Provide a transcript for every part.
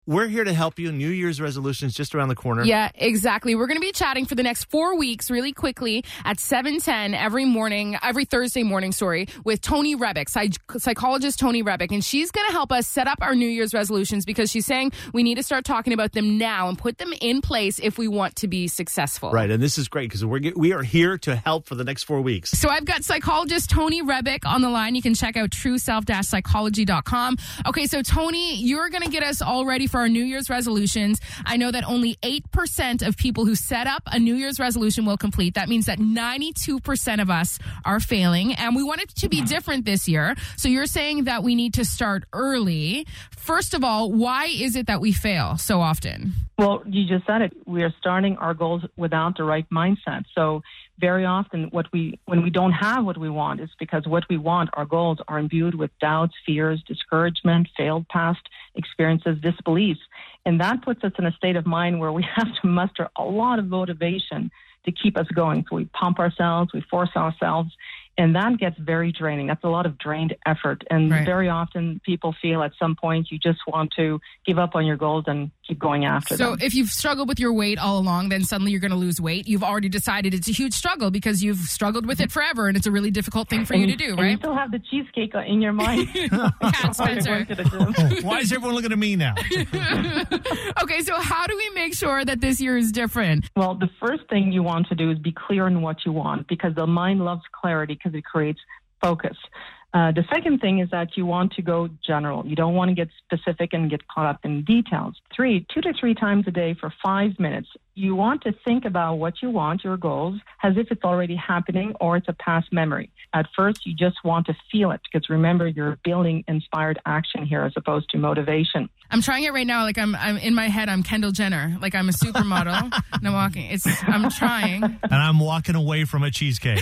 We're here to help you. New Year's resolutions just around the corner. Yeah, exactly. We're going to be chatting for the next 4 weeks really quickly at 7:10 every Thursday morning, with Tony Rebick, psychologist Tony Rebick. And she's going to help us set up our New Year's resolutions because she's saying we need to start talking about them now and put them in place if we want to be successful. Right, and this is great because we are here to help for the next 4 weeks. So I've got psychologist Tony Rebick on the line. You can check out trueself-psychology.com. Okay, so Tony, you're going to get us all ready for our New Year's resolutions. I know that only 8% of people who set up a New Year's resolution will complete. That means that 92% of us are failing, and we want it to be different this year. So you're saying that we need to start early. First of all, why is it that we fail so often? Well, you just said it. We are starting our goals without the right mindset. So very often when we don't have what we want, it's because what we want, our goals, are imbued with doubts, fears, discouragement, failed past experiences, disbeliefs. And that puts us in a state of mind where we have to muster a lot of motivation to keep us going. So we pump ourselves, we force ourselves, and that gets very draining. That's a lot of drained effort. And Very often people feel at some point you just want to give up on your goals and keep going after them. So if you've struggled with your weight all along, then suddenly you're going to lose weight. You've already decided it's a huge struggle because you've struggled with it forever, and it's a really difficult thing for you to do, right? And you still have the cheesecake in your mind. Cat Spencer. Why is everyone looking at me now? Okay, so how do we make sure that this year is different? Well, the first thing you want to do is be clear on what you want, because the mind loves clarity because it creates focus. The second thing is that you want to go general. You don't want to get specific and get caught up in details. 2 to 3 times a day for 5 minutes. You want to think about what you want, your goals, as if it's already happening or it's a past memory. At first, you just want to feel it, because remember, you're building inspired action here as opposed to motivation. I'm trying it right now. Like I'm in my head, I'm Kendall Jenner. Like I'm a supermodel and I'm walking. I'm trying. And I'm walking away from a cheesecake.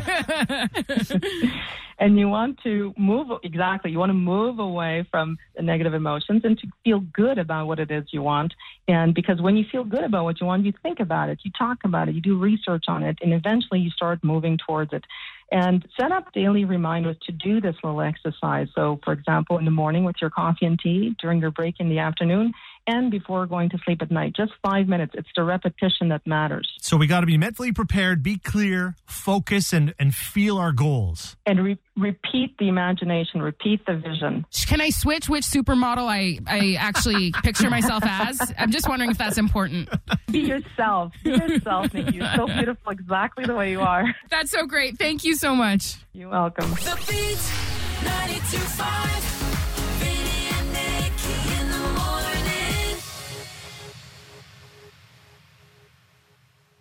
And you want to move, exactly, you want to move away from the negative emotions and to feel good about what it is you want. And because when you feel good about what you want, you think about it, you talk about it, you do research on it, and eventually you start moving towards it. And set up daily reminders to do this little exercise. So, for example, in the morning with your coffee and tea, during your break in the afternoon, and before going to sleep at night. Just 5 minutes. It's the repetition that matters. So we got to be mentally prepared, be clear, focus, and feel our goals. And repeat the imagination, repeat the vision. Can I switch which supermodel I actually picture myself as? I'm just wondering if that's important. Be yourself. Be yourself, Nikki. You're so beautiful exactly the way you are. That's so great. Thank you so much. You're welcome. The Beat 92.5